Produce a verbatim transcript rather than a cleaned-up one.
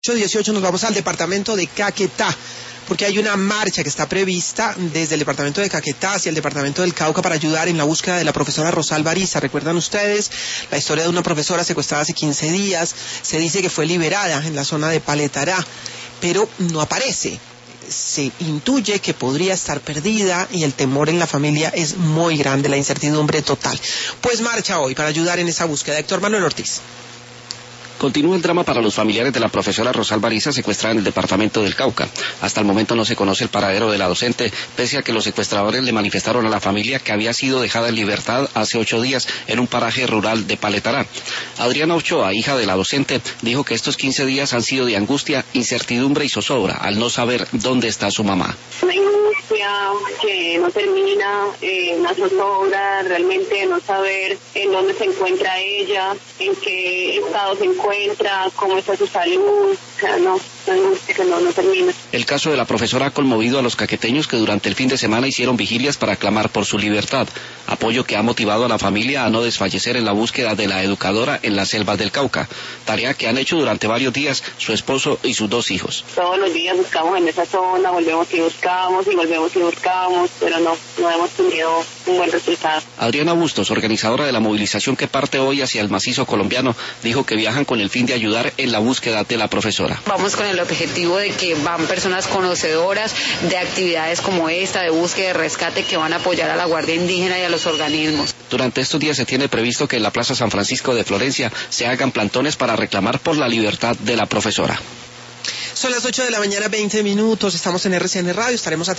ocho dieciocho nos vamos al departamento de Caquetá, porque hay una marcha que está prevista desde el departamento de Caquetá hacia el departamento del Cauca para ayudar en la búsqueda de la profesora Rosalba Ariza. ¿Recuerdan ustedes la historia de una profesora secuestrada hace quince días? Se dice que fue liberada en la zona de Paletará, pero no aparece. Se intuye que podría estar perdida y el temor en la familia es muy grande, la incertidumbre total. Pues marcha hoy para ayudar en esa búsqueda. Héctor Manuel Ortiz. Continúa el drama para los familiares de la profesora Rosalba Ariza secuestrada en el departamento del Cauca. Hasta el momento no se conoce el paradero de la docente, pese a que los secuestradores le manifestaron a la familia que había sido dejada en libertad hace ocho días en un paraje rural de Paletará. Adriana Ochoa, hija de la docente, dijo que estos quince días han sido de angustia, incertidumbre y zozobra al no saber dónde está su mamá. Una angustia que no termina, eh, una zozobra, realmente no saber en dónde se encuentra ella, en qué estado se encuentra. encuentra, cómo está su salud, o sea, no, que no, no termina. El caso de la profesora ha conmovido a los caqueteños que durante el fin de semana hicieron vigilias para clamar por su libertad, apoyo que ha motivado a la familia a no desfallecer en la búsqueda de la educadora en las selvas del Cauca, tarea que han hecho durante varios días su esposo y sus dos hijos. Todos los días buscamos en esa zona, volvemos y buscamos y volvemos y buscamos, pero no, no hemos tenido un buen resultado. Adriana Bustos, organizadora de la movilización que parte hoy hacia el macizo colombiano, dijo que viajan con el fin de ayudar en la búsqueda de la profesora. Vamos con el objetivo de que van personas conocedoras de actividades como esta, de búsqueda y rescate, que van a apoyar a la Guardia Indígena y a los organismos. Durante estos días se tiene previsto que en la Plaza San Francisco de Florencia se hagan plantones para reclamar por la libertad de la profesora. Son las ocho de la mañana, veinte minutos, estamos en R C N Radio, estaremos atentos.